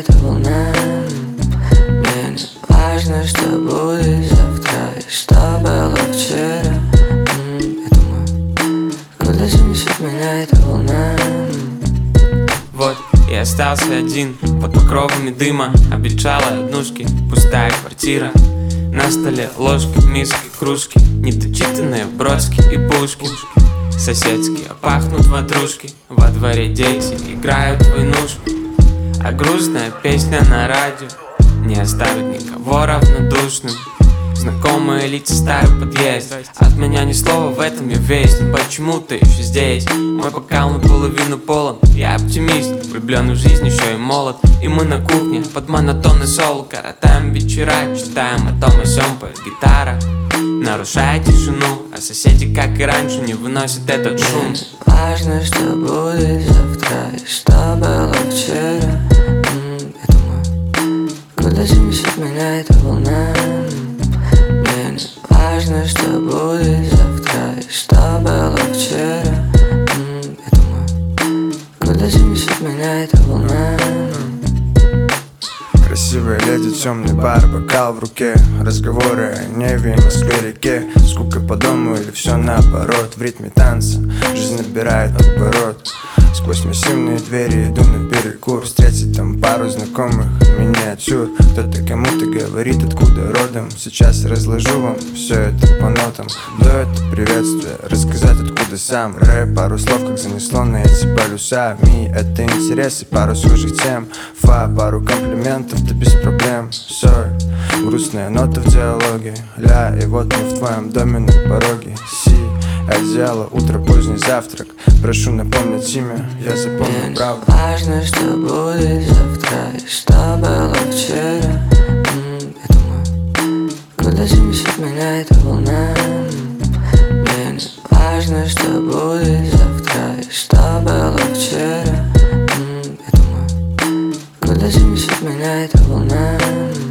эта волна. Мне не важно, что будет завтра и что было вчера. Я думаю, куда занесет меня эта волна. Вот и остался один под покровами дыма. Обветшалые однушки, пустая квартира. На столе ложки, миски, кружки, недочитанные бродски и пушки. Соседские пахнут ватрушки, во дворе дети играют в войнушку. А грустная песня на радио не оставит никого равнодушным. Знакомые лица, старый подъезд. От меня ни слова, в этом я весь. Но почему ты еще здесь? Мой бокал наполовину полон. Я оптимист, влюблен в жизнь, еще и молод. И мы на кухне под монотонный соло коротаем вечера, читаем о том о сём, поет гитара, нарушая тишину. А соседи, как и раньше, не выносят этот шум. Мне важно, что будет завтра и что было вчера. Я думаю, куда занесет меня эта волна. Мне не важно, что будет завтра и что было вчера. Я думаю, куда занесет меня эта волна. Красивая леди, темный бар, бокал в руке. Разговоры о небе, Москве-реке. Скука по дому или все наоборот. В ритме танца жизнь набирает оборот. Сквозь массивные двери иду на перекур. Встретить там пару знакомых миниатюр. Кто-то кому-то говорит, откуда родом. Сейчас разложу вам все это по нотам. Дуэт, приветствие, рассказать откуда сам. Рэп, пару слов, как занесло на эти полюса. Ми, это интерес и пару схожих тем. Фа, пару комплиментов, да без проблем. Соль, грустная нота в диалоге. Ля, и вот мы в твоем доме на пороге. Си, одеяло, утро, поздний завтрак. Прошу напомнить имя, я запомню правду. Мне важно, что будет завтра и что было вчера. Я думаю, куда занесет меня эта волна. Мне не важно, что будет завтра и что было вчера. Я думаю, куда занесет меня эта волна.